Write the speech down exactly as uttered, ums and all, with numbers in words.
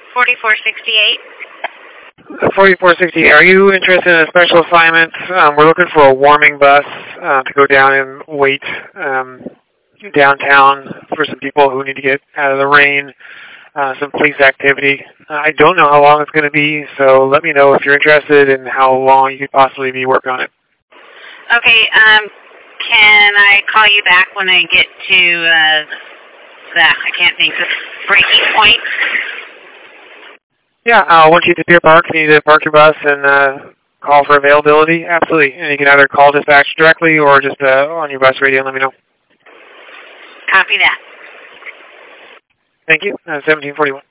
forty-four sixty-eight. forty-four sixty-eight. Are you interested in a special assignment? Um, we're looking for a warming bus uh, to go down and wait um, downtown for some people who need to get out of the rain, uh, some police activity. Uh, I don't know how long it's going to be, so let me know if you're interested and how long you could possibly be working on it. Okay, um, can I call you back when I get to uh, the, I can't think, the breaking point? Yeah, uh, once you get to Deer Park, you need to park your bus and uh, call for availability. Absolutely. And you can either call dispatch directly or just uh, on your bus radio and let me know. Copy that. Thank you. Uh, seventeen forty-one.